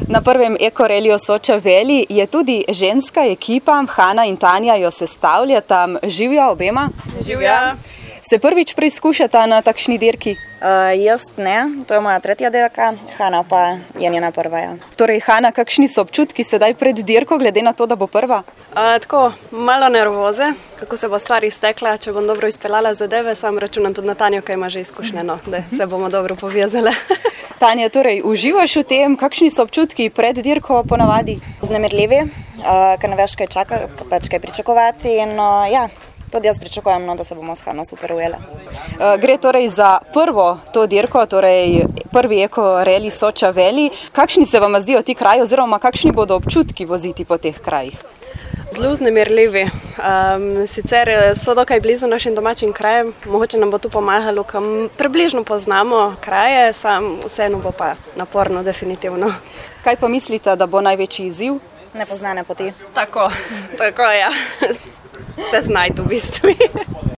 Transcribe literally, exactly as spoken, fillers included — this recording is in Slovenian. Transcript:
Na prvem ekoreliju Soča Valley je tudi ženska ekipa, Hana in Tanja jo sestavljata. Živja obema? Živja. Se prvič preizkušata na takšni dirki? Uh, jaz ne, to je moja tretja dirka, Hana pa je njena prva. Ja. Torej, Hana, kakšni so občutki sedaj pred dirko, glede na to, da bo prva? Uh, tako, malo nervoze, kako se bo stvar iztekla, če bom dobro izpeljala zadeve, sam računam tudi na Tanjo, ki ima že izkušnje, no, da se bomo dobro povezale. Tanja, torej, uživaš v tem, kakšni so občutki pred dirko ponavadi? Vznemirljivi, uh, ker ne veš, kaj čaka, pač kaj pričakovati in uh, ja. Tudi jaz pričakujem, no, da se bomo s Hano super ujele. Gre torej za prvo to dirko, torej prvi ekoreli Soča Valley. Kakšni se vam zdijo ti kraji oziroma kakšni bodo občutki voziti po teh krajih? Zelo vznemirljivi. Um, sicer so dokaj blizu našim domačim krajem, mogoče nam bo tu pomagalo, kam približno poznamo kraje, sam vseeno bo pa naporno, definitivno. Kaj pa mislite, da bo največji izziv? Nepoznane poti. Tako, tako ja. Se znajti v bistvu.